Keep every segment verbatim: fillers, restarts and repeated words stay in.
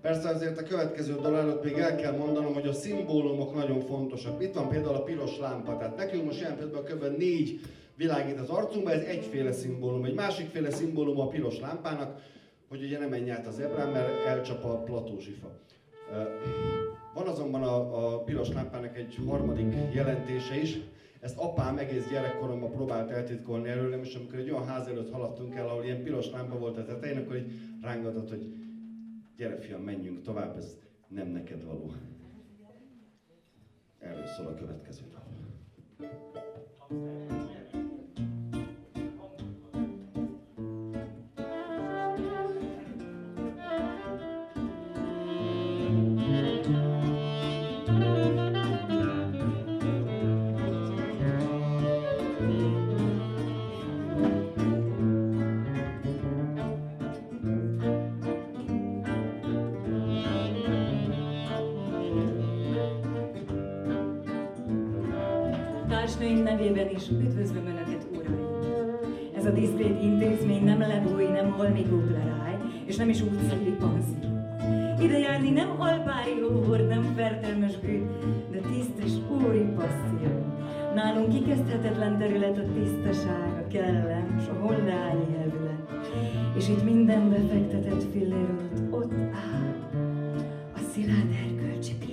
Persze azért a következő dal előtt még el kell mondanom, hogy a szimbólumok nagyon fontosak. Itt van például a piros lámpa, tehát nekünk most ilyen például kb. négy világít az arcunkba, ez egyféle szimbólum. Egy másikféle szimbólum a piros lámpának, hogy ugye ne menj át az zebrán, mert elcsap a platózsifa. Van azonban a, a piros lámpának egy harmadik jelentése is. Ezt apám egész gyerekkoromban próbált eltitkolni előlem, és amikor egy olyan ház előtt haladtunk el, ahol ilyen piros lámpa volt a tetején, akkor így rángatott, hogy gyere fiam, menjünk tovább, ez nem neked való. Erről szól a következő dal. Társnőim nevében is üdvözlöm Önöket, uraim! Ez a diszkrét intézmény nem lebúj, nem holmi gubleráj, és nem is utcai panzió. Ide járni nem alpári hóhord, nem fertelmes bűn, de tiszt és úri passzió. Nálunk kikezdhetetlen terület a tisztaság, a kellem, s a honleányi elvület. És itt minden befektetett fillér alatt ott áll a szilárd erkölcsi pillér.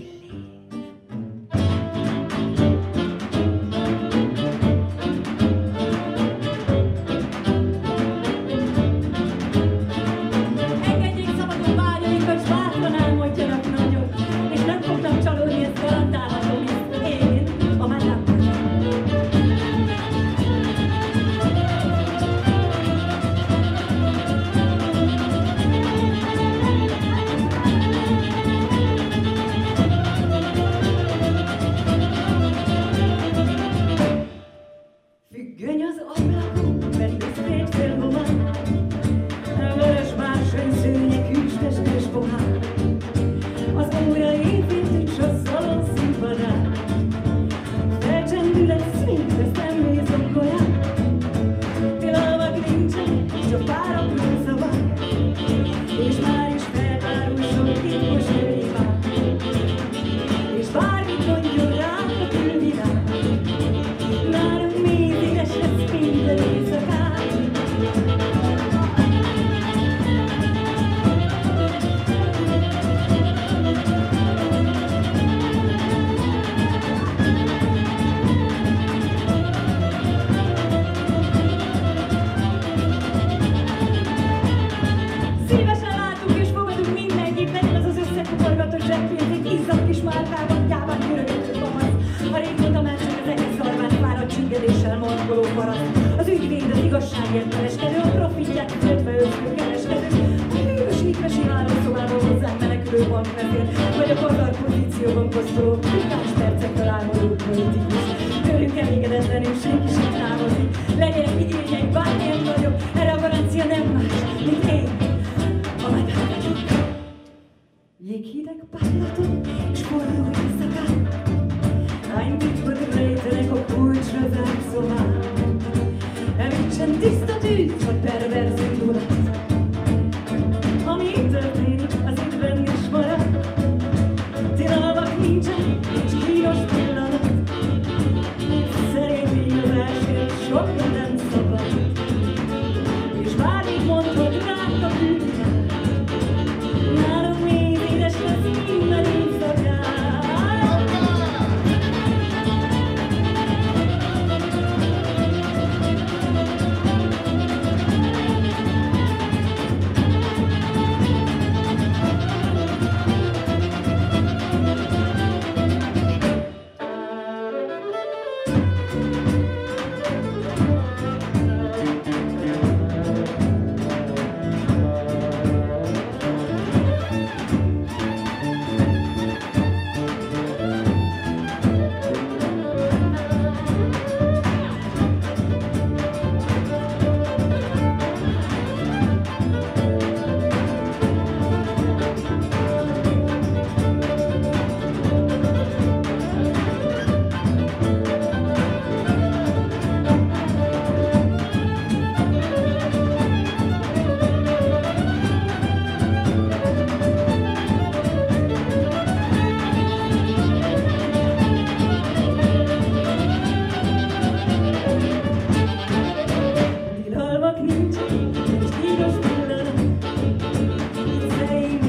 Nálunk még édes lesz minden éjszakán.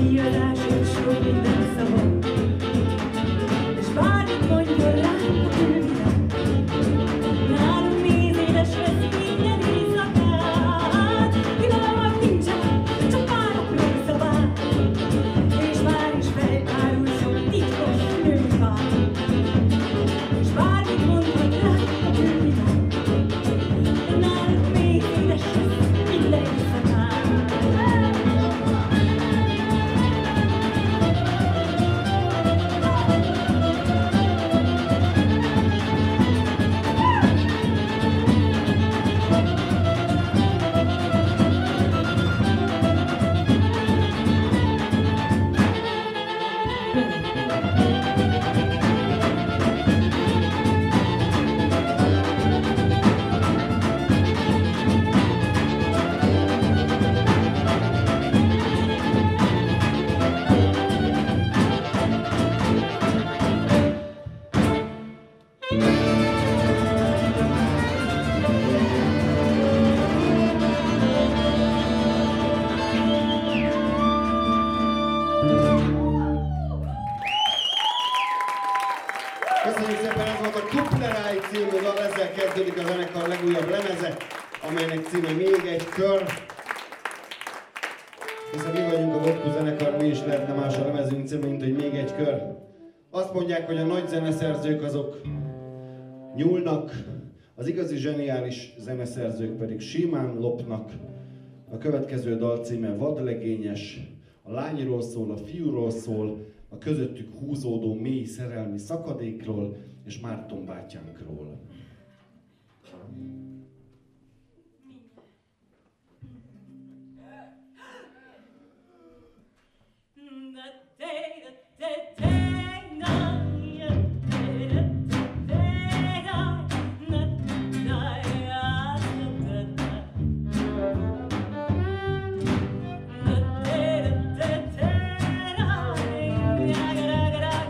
díjazás és sok minden szabad. És bármit mondjon rám a külvilág, nálunk méz édes lesz minden éjszakát. Tilalmak nincsen, csak párokról szabál, és már is felárul sok titkos nővár. És bármit mondjon rám a külvilág, de nálunk méz édes lesz minden éjszakát. Köszönjük szépen, ez volt a Kupleráj című dal, ezzel kezdődik a zenekar legújabb lemeze, amelynek címe Még egy kör. Hiszen mi vagyunk a Vodku zenekar, mi is lehetne más a lemezünk címe, mint hogy Még egy kör. Azt mondják, hogy a nagy zeneszerzők azok nyúlnak, az igazi zseniális zeneszerzők pedig simán lopnak. A következő dal címe Vadlegényes, a lányról szól, a fiúról szól, a közöttük húzódó mély szerelmi szakadékról és Márton bátyánkról.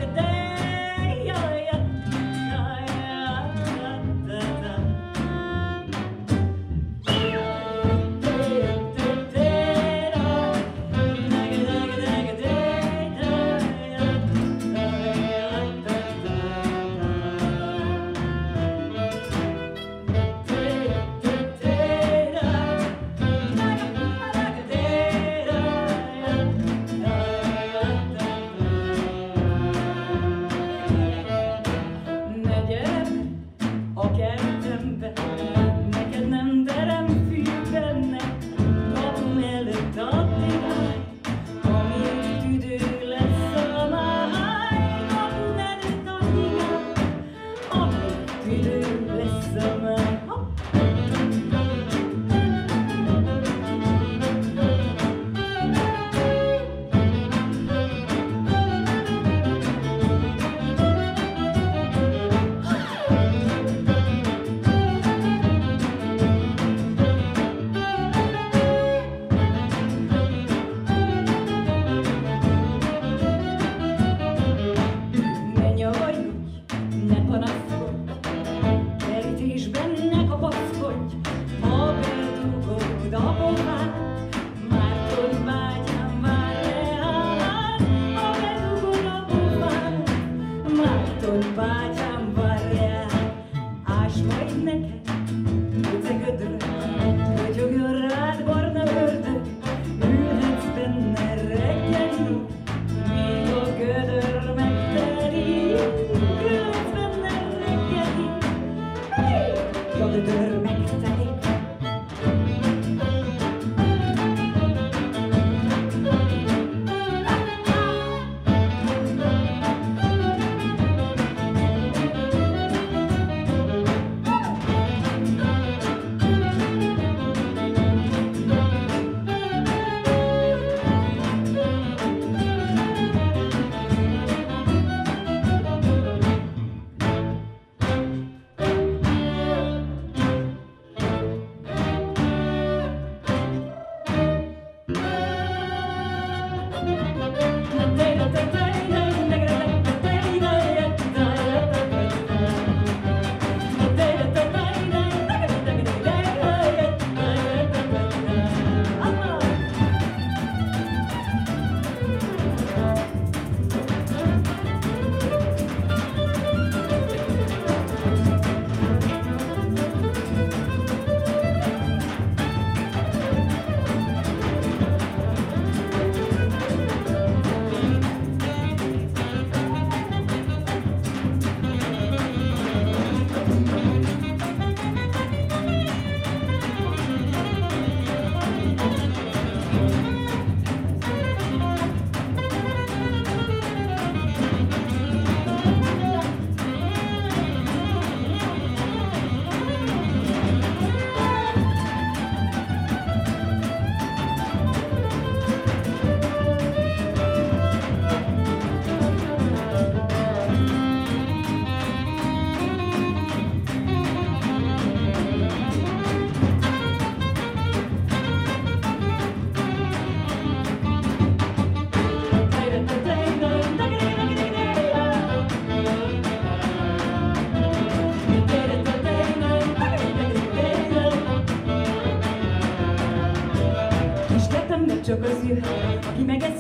Yeah.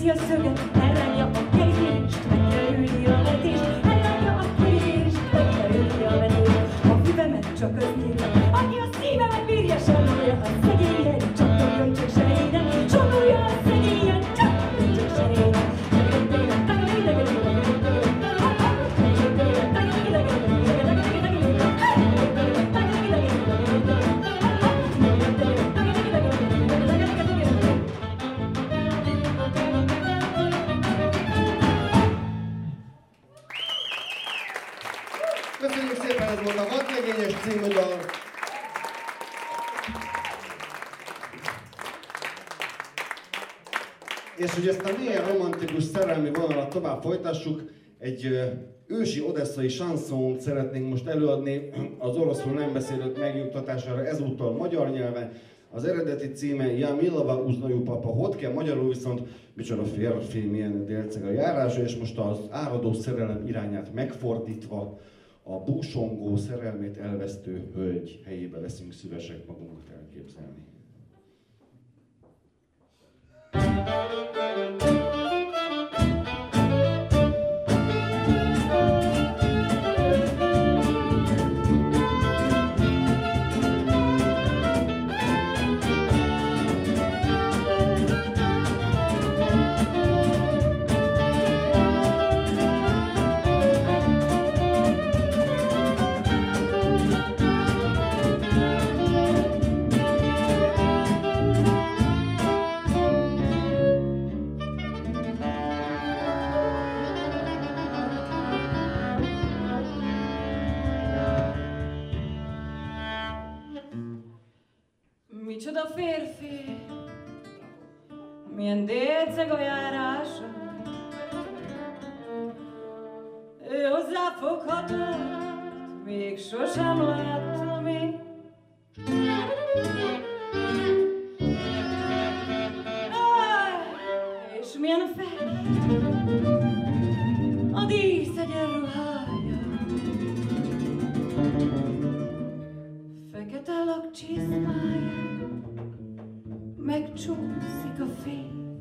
Elveszi a szöget, elránja a kerítést, megkerüli a vetést, elránja a kerítést, megkerüli a vetést. A füvemet csak az írja, aki a szívemet bírja, sannolja a szegényen, csatoljon csak serényen, sannolja a szegényen, csatoljon csak serényen. Köszönjük szépen, ez volt a Vadlegényes című dal. És hogy ezt a milyen romantikus szerelmi vonalat tovább folytassuk, egy ö, ősi odesszai sanszont szeretnénk most előadni az oroszul nem beszélők megnyugtatására, ezúttal magyar nyelven. Az eredeti címe Ja Milova uznaju papa Hodke, magyarul viszont micsoda férfi, milyen délceg a járása, és most az áradó szerelem irányát megfordítva a búsongó szerelmét elvesztő hölgy helyébe leszünk szívesek magunkat elképzelni. Micsoda férfi, milyen délceg a járása. Ő hozzáfogható, még sosem láttam én. És milyen fehér a díszegyen ruhája. Fekete lakcsizmája, megcsúszik a fény.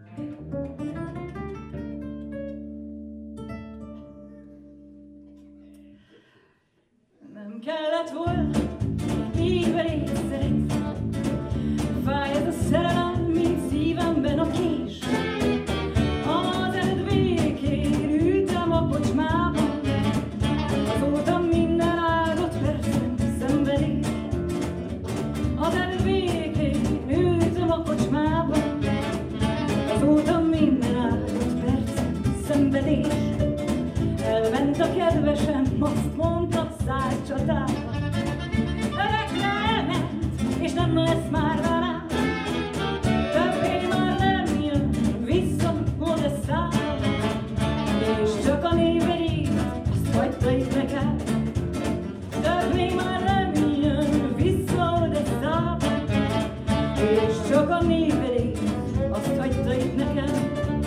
Nem kellett volna így belé szeretni. Fáj ez a szerelem, mint szívemben a kés. Az előtt békén ültem a kocsmában, azóta minden áldott percem szenvedés. Az előtt békén ültem a kocsmában, azóta minden áldott percem szenvedés. Elment a kedvesem, azt mondta száz csatában. Örökre elment, és nem lesz már velem. Többé már nem jön vissza Odesszába. És csak a néveit, azt hagyta itt nekem. Többé már nem jön vissza Odesszába. És csak a néveit, azt hagyta itt nekem.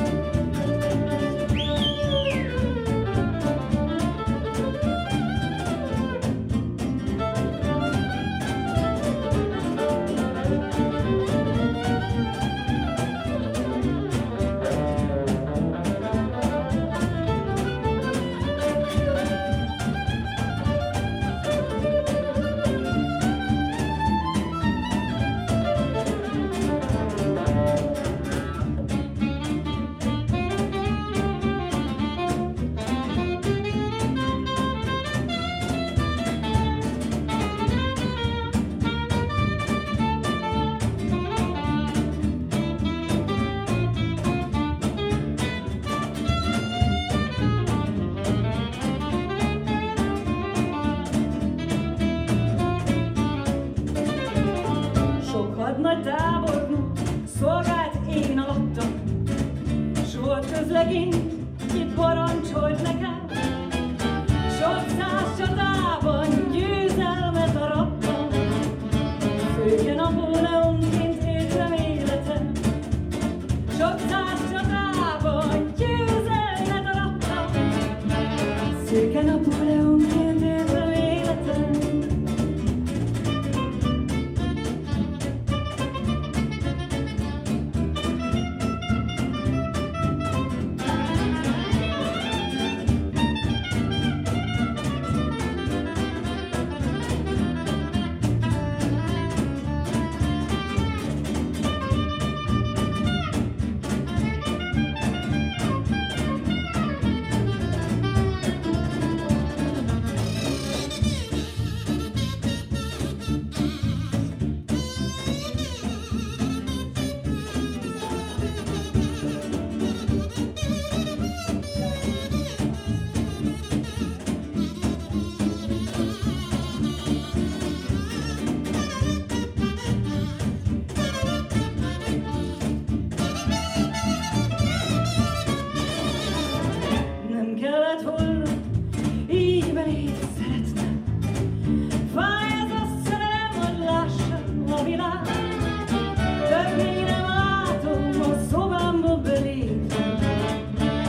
Nagy tábornok szolgált én alattam, s volt közlegény, ki parancsolt nekem. Sok száz csatában győzelmet arattam, szőke Napóleonként éltem életem. Sok száz csatában győzelmet arattam, szőke Napóleonként éltem életem.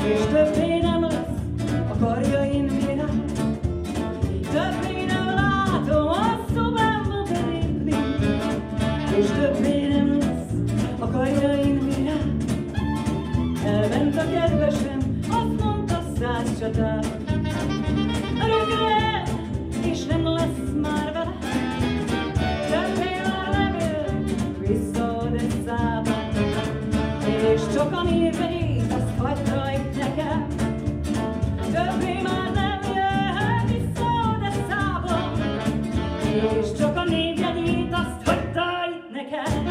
és többé nem lesz a karjain virág. Többé nem látom a szobámba belépni, és többé nem lesz a karjain virág. Elment a kedvesem, azt mondta száz csatát. Rögre, és nem lesz már vele. Többé már nem jön vissza Odesszába, és csak a néveit azt hagyta itt nekem. Többé már nem jön vissza Odesszába, és csak a névjegyét azt hagyta itt nekem.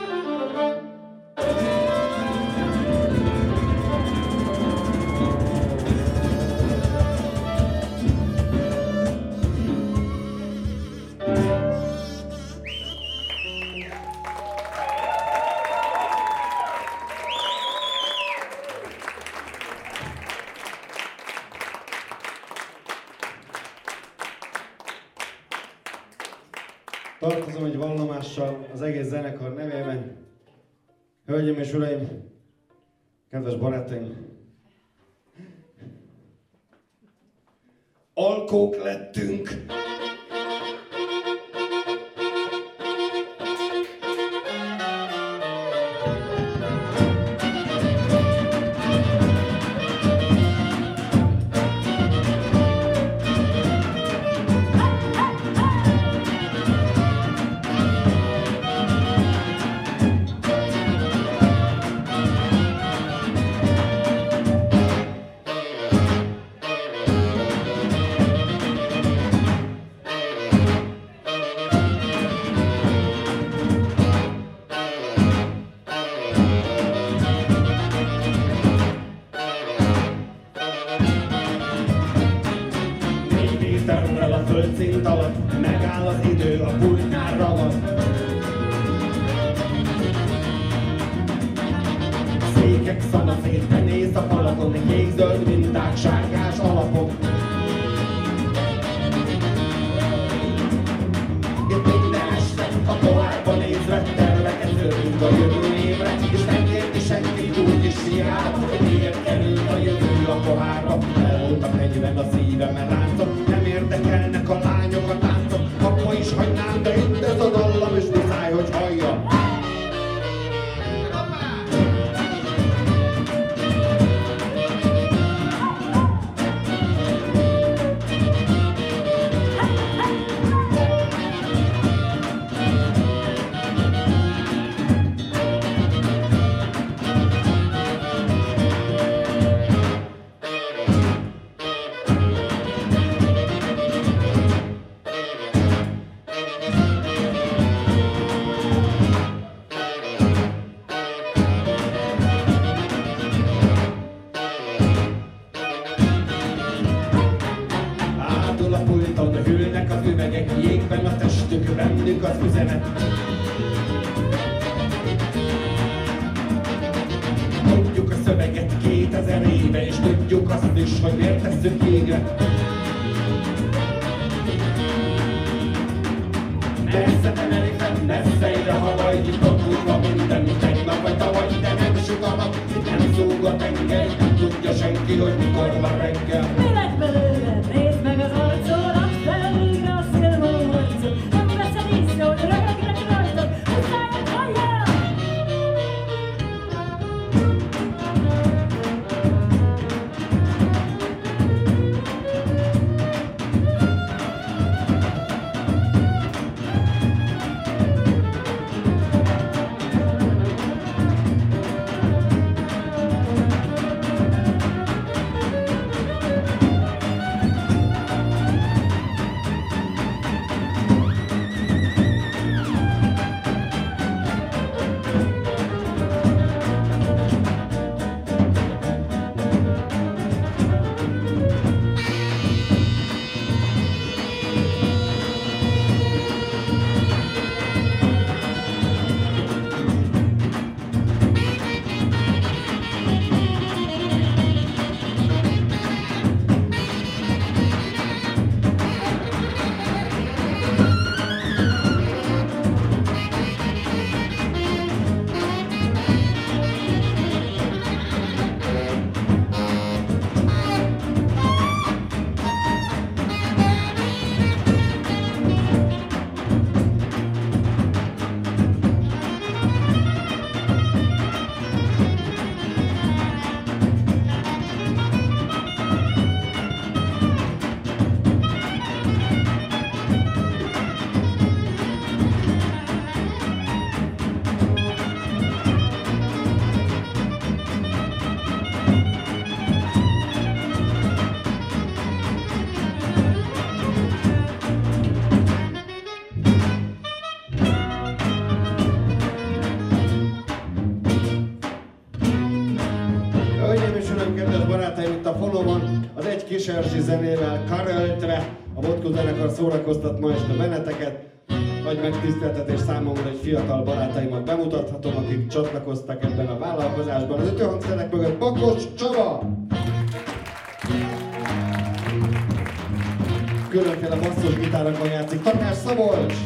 Tartozom egy vallomással az egész zenekar nevében. Hölgyeim és uraim, kedves barátaim! Alkók lettünk! Földszint alatt megáll az idő, a pultnál ragad. Székek szanaszét benéz a falakon, kék-zöld minták, sárgás alapok. Itt minden este a pohárba nézve tervekezünk a jövő évre, és nem érti senki, úgy is hiába, hogy miért került a jövő a pohárba. Elvoltak negyven a szívemmel láncok, nem érdekelnek a lányok a táncok, abba is hagynám, de itt ez a dallam, és muszáj, hogy hallja. Jégben a testük, bennük az üzenet. Tudjuk a szöveget kétezer éve, és tudjuk azt is, hogy miért tesszük jégre. Messze emeli fenn, messze ide havaj, nyitott útva minden, mint tegnap vagy tavaly, de nem süt a nap, itt nem szúg a tenger, nem tudja senki, hogy mikor van reggel. Mi lett belőle? Nézd meg az arcodat, fel végre a szélvaló harcot. Nem veszed észre, hogy röhögnek rajtad, hozzáját halljál! kedves barátaim, itt a Fonomon az Egy Kis Erzsi zenével karöltve a Vodka zenekar szórakoztat ma este benneteket. Nagy megtiszteltetés számomra, hogy fiatal barátaimat bemutathatom, akik csatlakoztak ebben a vállalkozásban. Az ütőhangszerek mögött Bakos Csaba! Különféle basszusgitárokon játszik Takás Szabolcs!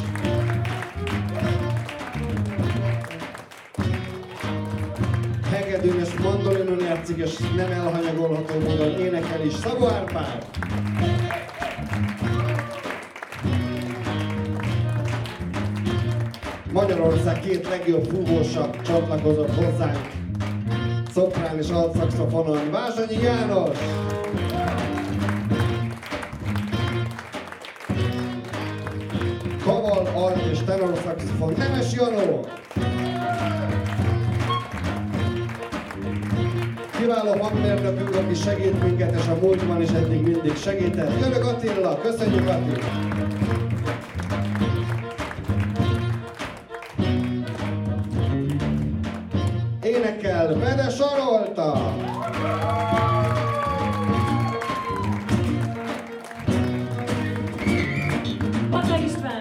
Hegedűn és mandolinon játszik, és nem elhanyagolható módon énekel is Szabó Árpád! Magyarország két legjobb fúvósa csatlakozott hozzánk. Szoprán és altszaxofonon Vázsonyi János! Kaval, alt és tenorszaxofon Nemes Janó! Kiváló hangmérnökünk, aki segít minket, és a múltban is eddig mindig segített. Görög Attila, köszönjük Attila! Énekel Bede Sarolta! Baka István!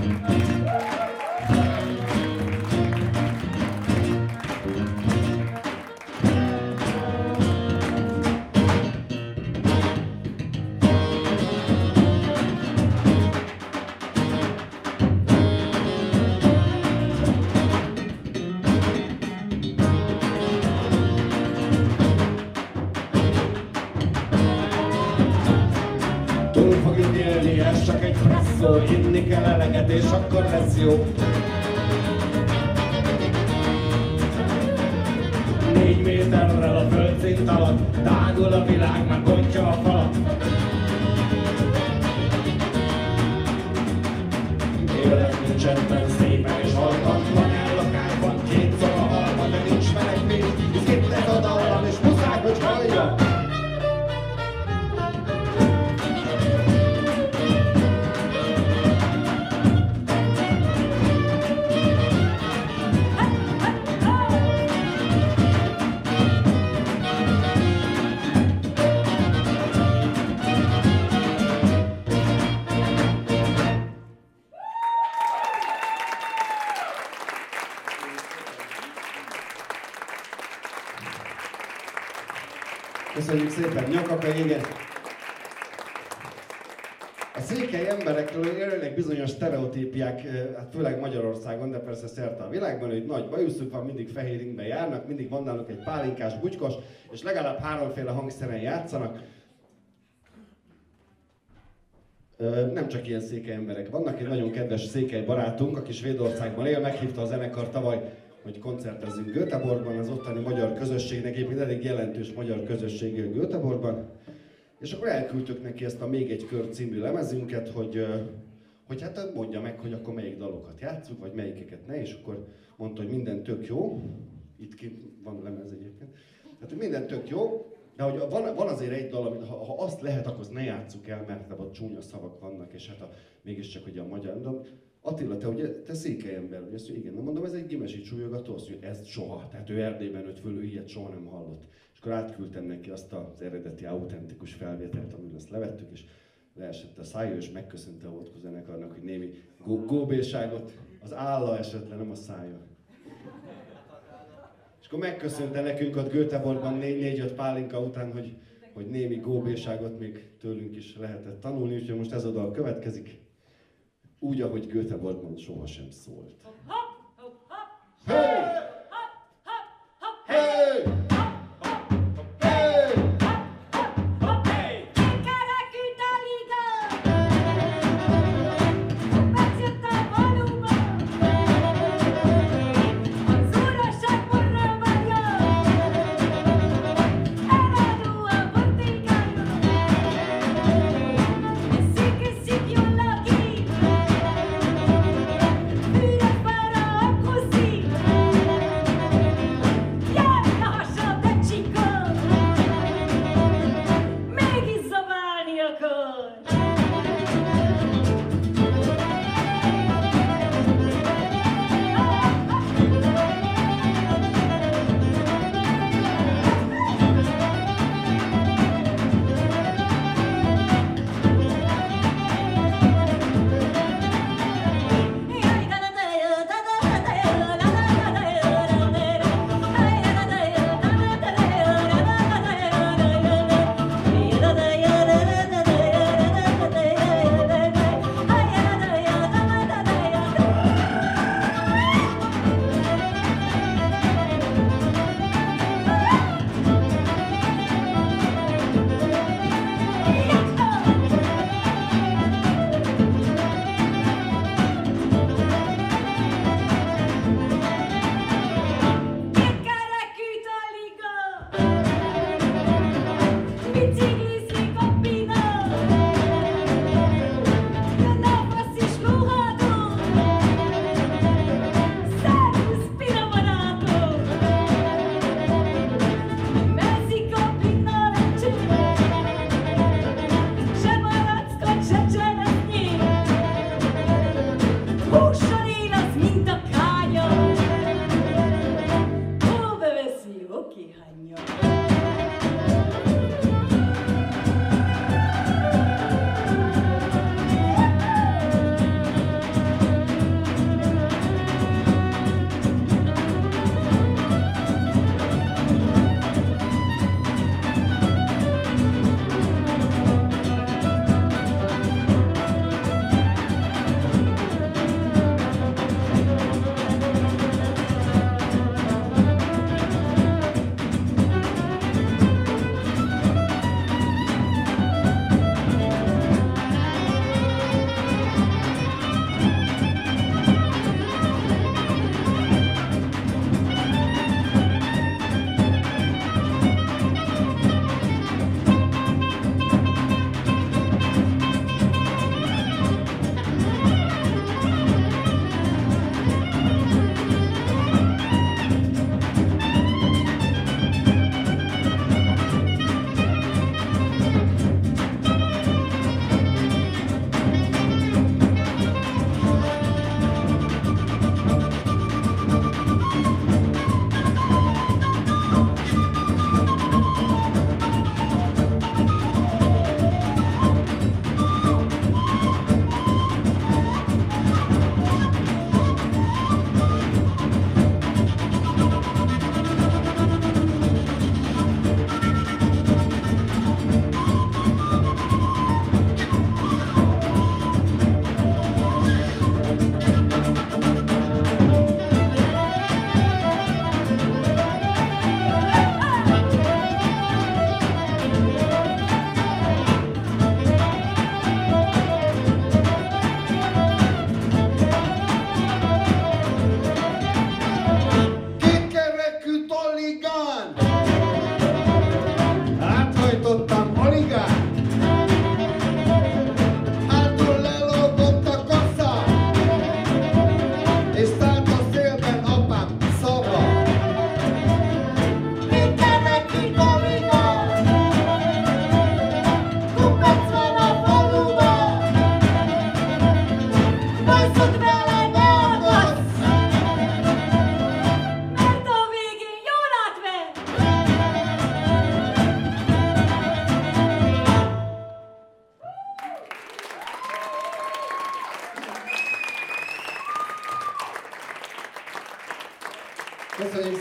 Túl fog itt élni, ez csak egy presszó, inni kell eleget, és akkor lesz jó. Négy méterrel a földszint alatt, tágul a világ, már bontja a falat. Élet nincsen szépen és haltatlan, ellakásban két szoba halva, de nincs menekvés, hisz itt ez a dallam, és muszáj, hogy hallja. Köszönjük szépen, Nyakaka, igen. A székely emberekről élnek bizonyos sztereotípiák, hát főleg Magyarországon, de persze szerte a világban, hogy nagy bajuszuk van, mindig fehér ingben járnak, mindig van náluk egy pálinkás bugykos, és legalább háromféle hangszeren játszanak. Nem csak ilyen székely emberek vannak, egy nagyon kedves székely barátunk, aki Svédországban él, meghívta a zenekar tavaly, hogy koncertezzünk Göteborgban, az ottani magyar közösségnek, egyébként elég jelentős magyar közösség Göteborgban. És akkor elküldtük neki ezt a Még egy kör című lemezünket, hogy, hogy hát mondja meg, hogy akkor melyik dalokat játsszuk, vagy melyikeket ne, és akkor mondta, hogy minden tök jó. Itt kint van lemez egyébként. Tehát, hogy minden tök jó, de hogy van, van azért egy dal, amit ha, ha azt lehet, akkor azt ne játsszuk el, mert abban csúnya szavak vannak, és hát a, mégiscsak ugye a magyar. De Attila, te ugye, te székely ember vagy, azt mondja, igen, nem mondom, ez egy gimesi csúlyogató, azt mondja, ez soha, tehát ő Erdélyben nőtt föl, ő ilyet soha nem hallott. És akkor átküldtem neki azt az eredeti, autentikus felvételt, amiről azt levettük, és leesett a szája, és megköszönte a Vodka zenekarnak, hogy némi gó- góbélságot, az álla esett le, nem a szája. És akkor megköszönte nekünk ott Göteborgban négy-öt pálinka után, hogy, hogy némi góbélságot még tőlünk is lehetett tanulni, úgyhogy most ez a dal következik. Úgy, ahogy Göteborgban sohasem szólt. Hey! Hey! Hey! Para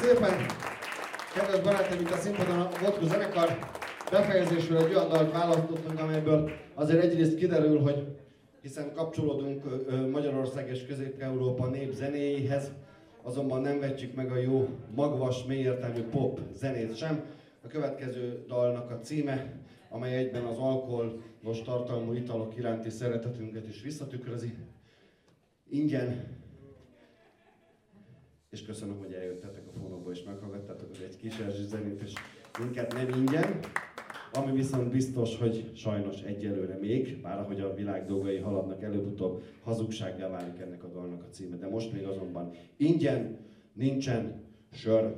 szépen! Kedves barátaim, itt a színpadon a Vodku zenekar befejezésül egy olyan dalt választottunk, amelyből azért egyrészt kiderül, hogy hiszen kapcsolódunk Magyarország és Közép-Európa népzenéihez, azonban nem vetjük meg a jó, magvas, mélyértelmű pop zenét sem. A következő dalnak a címe, amely egyben az alkoholos tartalmú italok iránti szeretetünket is visszatükrözi. Ingyen, és köszönöm, hogy eljöttetek a Fonóba és meghallgattátok egy kis erzsi zenét, és minket nem ingyen. Ami viszont biztos, hogy sajnos egyelőre még, bár ahogy a világ dolgai haladnak, előbb-utóbb hazugsággá válik ennek a dalnak a címe. De most még azonban ingyen nincsen sör.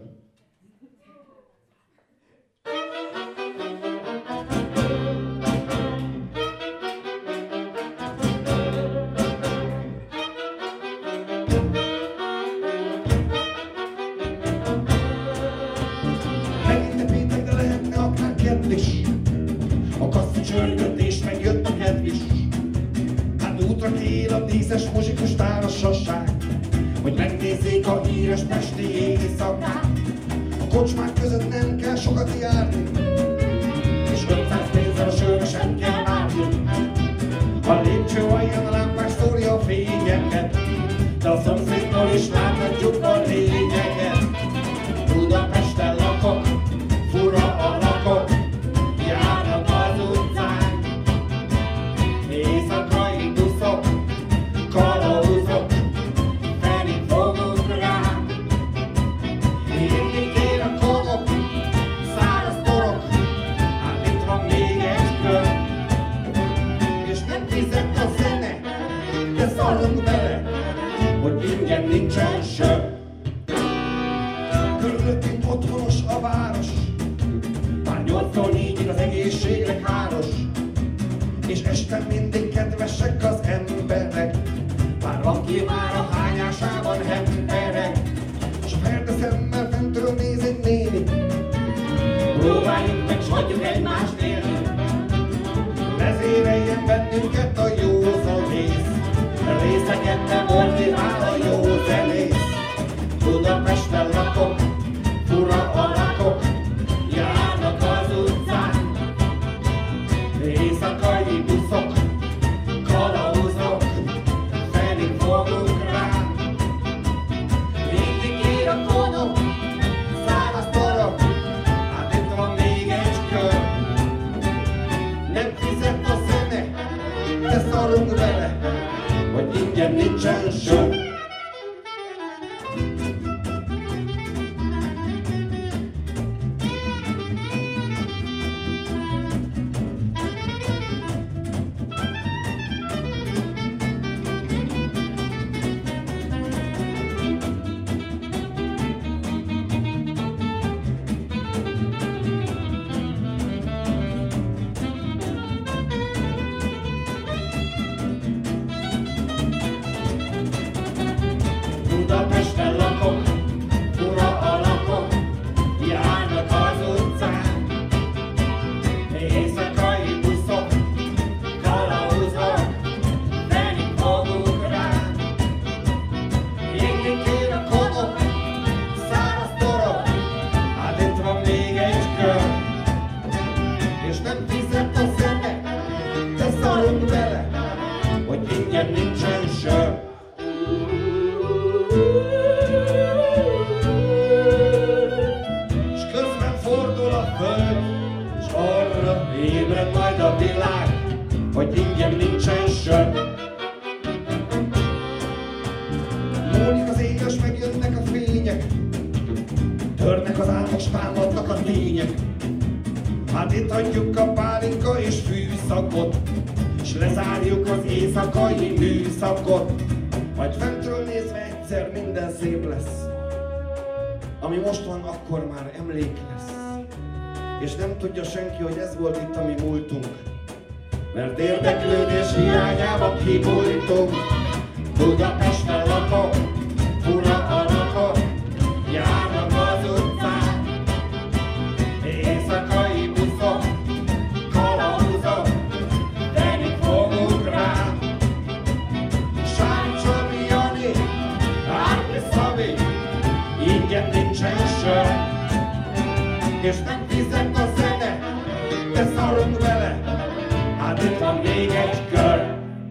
Díszes muzsikus társaság, hogy megnézzék a híres pesti éjszakát. A kocsmák között nem kell sokat járni, és ötszáz pénzzel a sörre sem kell várni. A lépcső alján a lámpás szórja a fényeket, de a szomszédtól is láthatjuk a lényeget. Budapesten lakok, fura a lakok, járnak az utcán, éjszakai buszok, kalauzok, fenik fogunk rám. Mindig ér a konok, száraz torok, hát itt van még egy kör. És nem fizet a zene, de szarunk bele, hogy ingyen nincsen sör. Körülöttünk otthonos a város, már nyolctól négyig az egészségre káros. És este mindig kedvesek az emberek, bár van ki már a hányásában hempereg. S a ferde szemmel fentről néz egy néni, próbáljuk meg, s hagyjuk egymást élni. Vezéreljen bennünket a józan ész, részegen nem motivál a jó zenész. Budapesten lakok, fura a lakok, járnak az utcán, éjszakai buszok, kalauzok, fenik fogunk rám. Mindig ér a konok, száraz torok, hát itt van még egy kör. Nem fizet a zene, de szarunk vele, hogy ingyen nincsen sör. Budapesten lakok, fura a lakok, járnak az utcán, éjszakai buszok, kalauzok, fenik fogunk rám. Mindig ér a konok, száraz torok, hát itt van még egy kör. És nem fizet a zene, de szarunk bele, hogy ingyen nincsen sör. S közben fordul a föld, s arra ébred majd a világ, hogy ingyen nincsen sör. Múlik az éj, s megjönnek a fények, törnek az álmok, s támadnak a tények. Hát itt hagyjuk a pálinka és fűszakot, s lezárjuk az éjszakai műszakot. Majd fentről nézve egyszer minden szép lesz, ami most van, akkor már emlék lesz. És nem tudja senki, hogy ez volt itt a mi múltunk, mert érdeklődés hiányában kibújtunk. Budapesten lakok, fura a lakok, járnak az utcán, éjszakai buszok, kalauzok, fenik fogunk rám. Sáncsabi Jani, Árpi Szabi, ingyen nincsen sör. se szarunk vele, hát itt van még egy kör.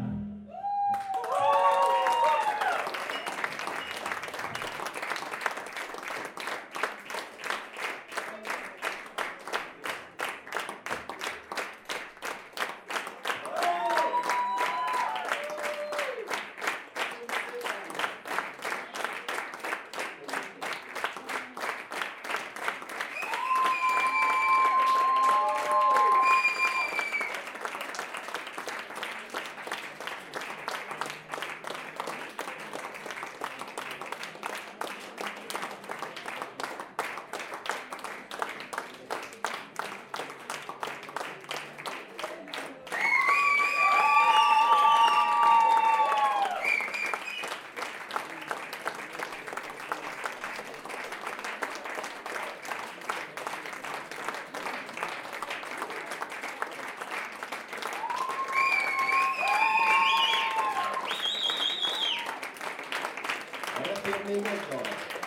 Még egy dal.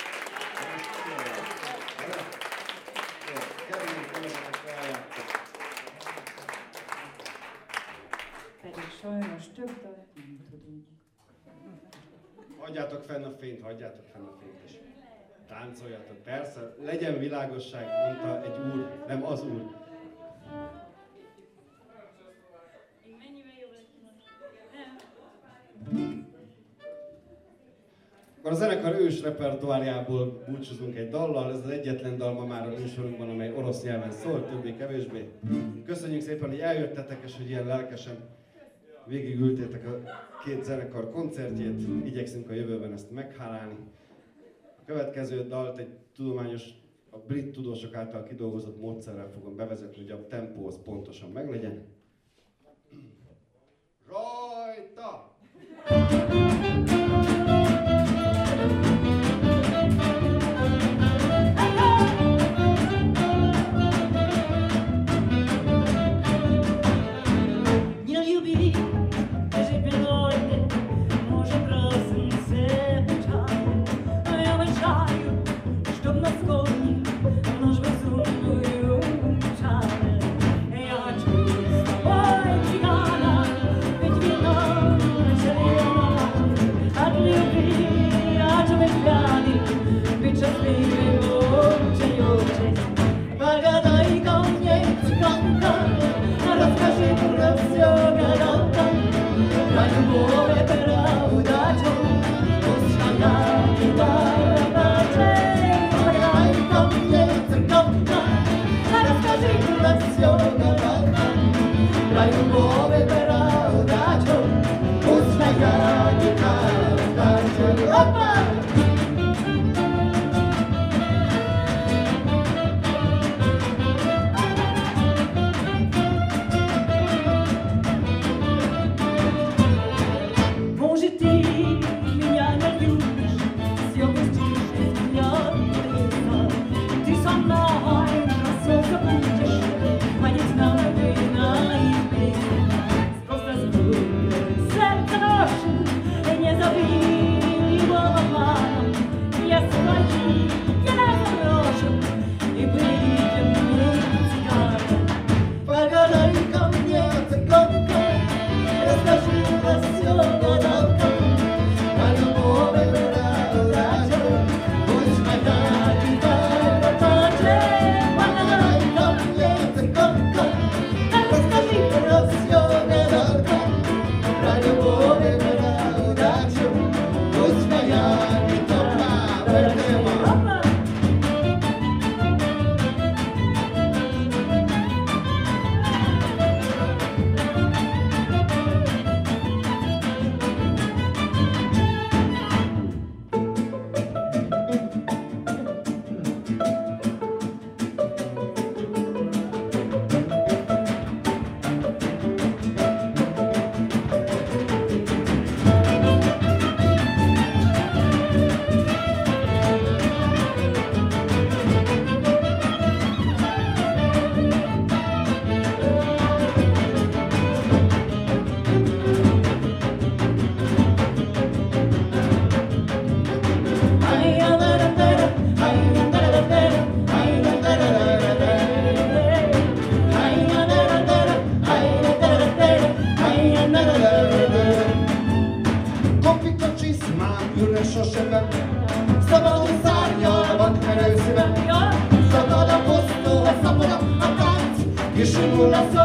Kerüljünk önöket eljátszani. Pedig sajnos több dalt nem tudunk. Hagyjátok fenn a fényt, hagyjátok fenn a fényt, és táncoljatok. Persze, legyen világosság, mondta egy úr, nem az úr. Akkor a zenekar ős repertoárjából búcsúzunk egy dallal, ez az egyetlen dal ma már a műsorunkban, amely orosz nyelven szól, többé-kevésbé. Köszönjük szépen, hogy eljöttetek, és hogy ilyen lelkesen végigültétek a két zenekar koncertjét, igyekszünk a jövőben ezt meghálálni. A következő dalt egy tudományos, a brit tudósok által kidolgozott módszerrel fogom bevezetni, hogy a tempó az pontosan meglegyen. Rajta! It's not a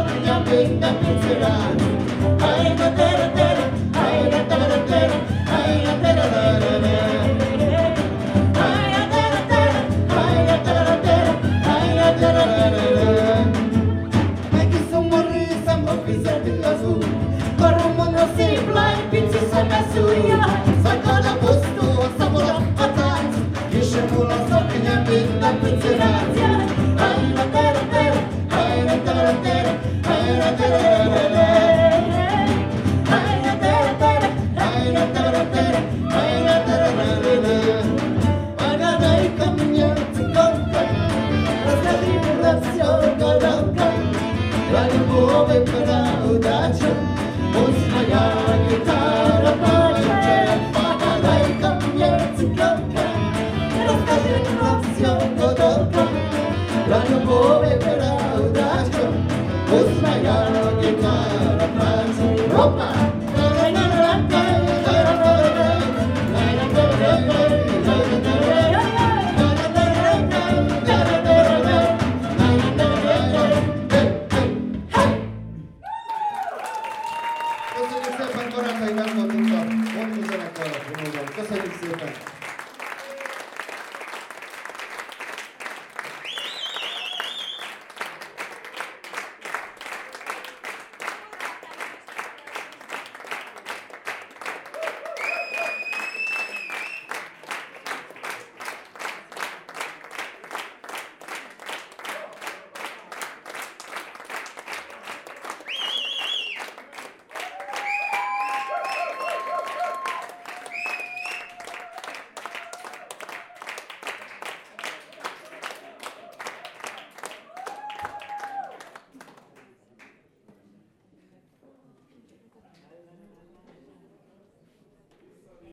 szoknya minden pici ránc. Hajra tere tere, hajra tere tere, hajra tere tere tere. Hajra tere tere, hajra tere tere, hajra tere tere tere. Megiszom a részem, ha fizeti az út. Karomon a szép lány, pici szeme szúrja. Szakad a posztó, szabad a tánc. Kisimul a szoknya minden pici ránc. Hajra tere tere, hajra tere tere, hajra tere tere. Hajra tere tere, hajra tere tere, hajra tere tere. Pagadaj kamienia cyganka, rozgadimy rozciąganka. Dla любови переудача, ось моя гітара плаче. Погадай ко мне, цыганка, розкажи про всё, кодолка. Для любови переудача, ось моя гітара плаче. Опа!